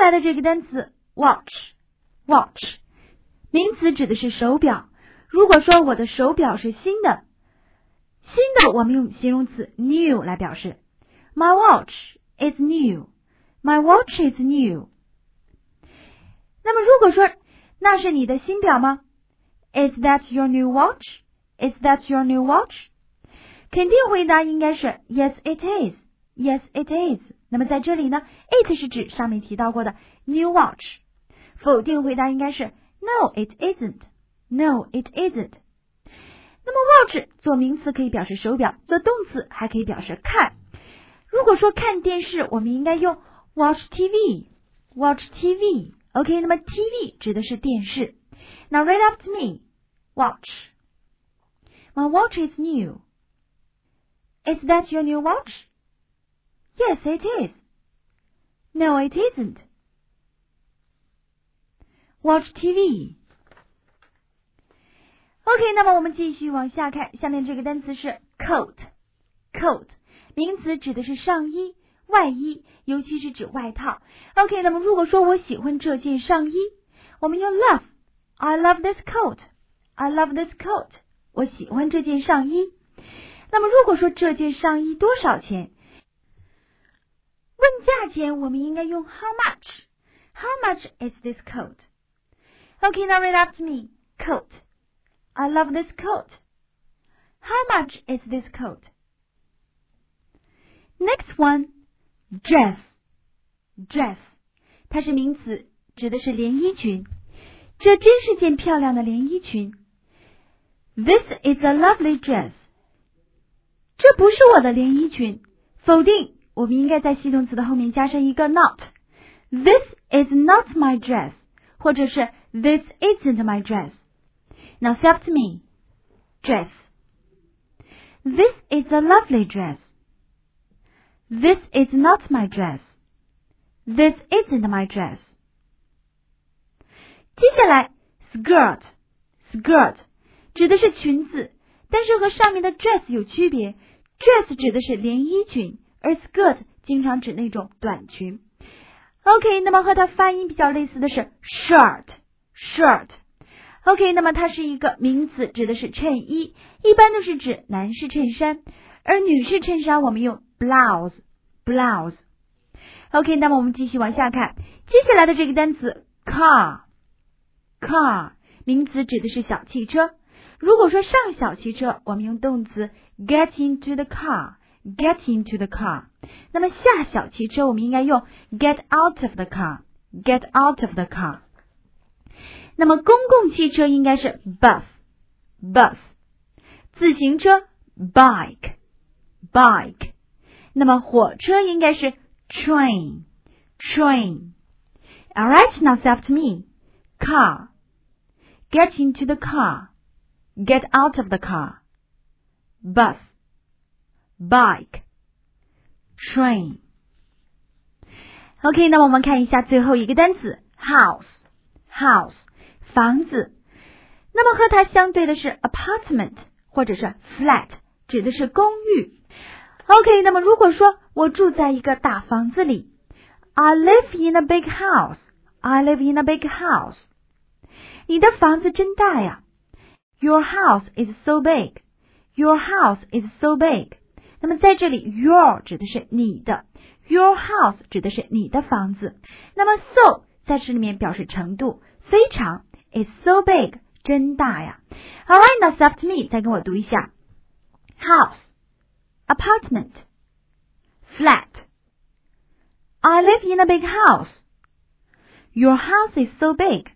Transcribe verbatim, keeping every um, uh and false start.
来的这个单词 watch watch 名词指的是手表。如果说我的手表是新的，新的我们用形容词 new 来表示。My watch is new. My watch is new. 那么如果说那是你的新表吗？ Is that your new watch? Is that your new watch? 肯定回答应该是 Yes, it is. Yes, it is. 那么在这里呢 it 是指上面提到过的 new watch。 否定回答应该是 No, it isn't. No, it isn't. 那么 watch 做名词可以表示手表，做动词还可以表示看。如果说看电视，我们应该用 watch T V. Watch T V. OK, 那么 T V 指的是电视。Now read after me. Watch. My watch is new. Is that your new watch? Yes, it is. No, it isn't. Watch T V. OK, 那么我们继续往下看，下面这个单词是 coat. Coat 名词指的是上衣、外衣，尤其是指外套。OK, 那么如果说我喜欢这件上衣，我们用 love. I love this coat. I love this coat. 我喜欢这件上衣。那么如果说这件上衣多少钱，问价钱我们应该用 how much. How much is this coat? OK, now read after me. Coat. I love this coat. How much is this coat? Next one, dress. Dress 它是名词，指的是连衣裙。这真是件漂亮的连衣裙。This is a lovely dress. 这不是我的连衣裙。否定，我们应该在系动词的后面加上一个 not. This is not my dress. 或者是 This isn't my dress. Now say after me. Dress. This is a lovely dress. This is not my dress. This isn't my dress. 接下来 skirt. Skirt 指的是裙子，但是和上面的 dress 有区别。dress 指的是连衣裙，而 skirt 经常指那种短裙。OK, 那么和它发音比较类似的是 shirt. Shirt. OK, 那么它是一个名词，指的是衬衣，一般都是指男士衬衫，而女士衬衫我们用 blouse. Blouse. OK, 那么我们继续往下看，接下来的这个单词 car. Car 名词指的是小汽车。如果说上小汽车，我们用动词 get into the car. Get into the car. 那么下小汽车我们应该用 get out of the car. Get out of the car. 那么公共汽车应该是 bus. Bus. 自行车 bike. Bike. 那么火车应该是 train. Train. Alright, now say after me. Car. Get into the car. Get out of the car. Bus. Bike. Train. OK, 那么我们看一下最后一个单词 house. House. 房子。那么和它相对的是 apartment 或者是 flat, 指的是公寓。OK, 那么如果说我住在一个大房子里 I live in a big house. I live in a big house. 你的房子真大呀。Your house is so big. Your house is so big. 那么在这里 your 指的是你的， your house 指的是你的房子。那么 so 在这里面表示程度，非常 is so big 真大呀。Alright, now say after me, 再跟我读一下 house, apartment, flat. I live in a big house. Your house is so big.